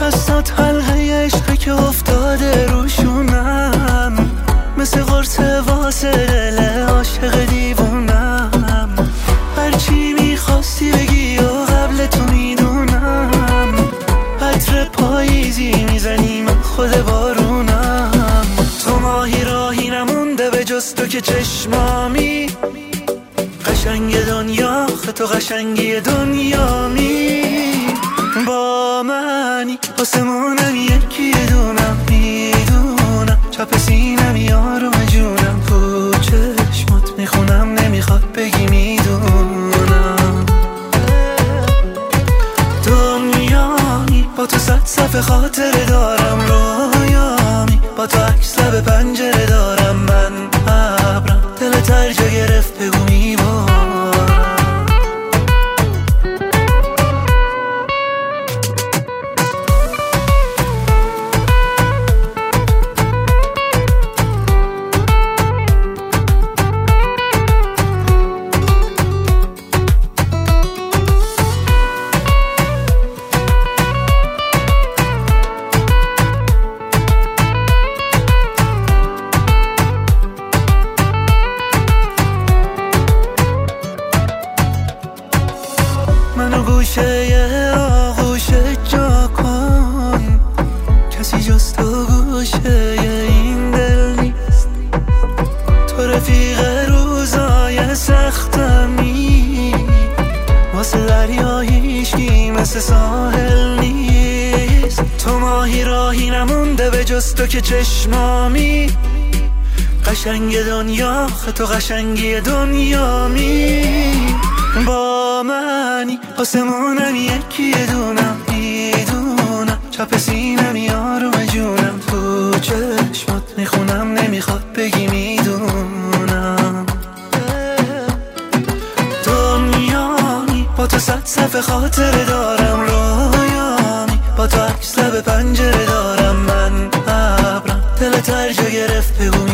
از صد حلقه عشقه که افتاده روشونم، مثل قرص واسه دل عاشق دیوونم. هرچی میخواستی بگی و قبل تو میدونم، عطر پاییزی میزنی من خود بارونم. تو ماهی راهی نمونده به جز تو که چشمامی، قشنگ دنیا تو قشنگی دنیامی. با منی آسمونم یکی دونم، میدونم چپ سینم آروم جونم. تو چشمات میخونم نمیخواد بگی میدونم. دنیامی با تو صد صفحه خاطره دارم، رویامی با تو عکس لب پنجره دارم. من ابرم دل ترجا گرفت بگو میبارم. منو گوشه آغوشه جا کن، کسی جز تو گوشه این دل نیست. تو رفیق روزای سختمی، واسه دریای هیچکی مثل ساحل نیست. تو ماهی راهی نمونده به جز تو که چشمامی، قشنگ دنیا تو قشنگی دنیامی. با منی آسمونم یکی دونم، میدونم چپ سینم آروم جونم. تو چشمات میخونم نمیخواد بگی میدونم. دنیامی با تو صد صفحه خاطره دارم، رویامی با تو عکس لب پنجره دارم. من ابرم دل ترجا گرفت بگو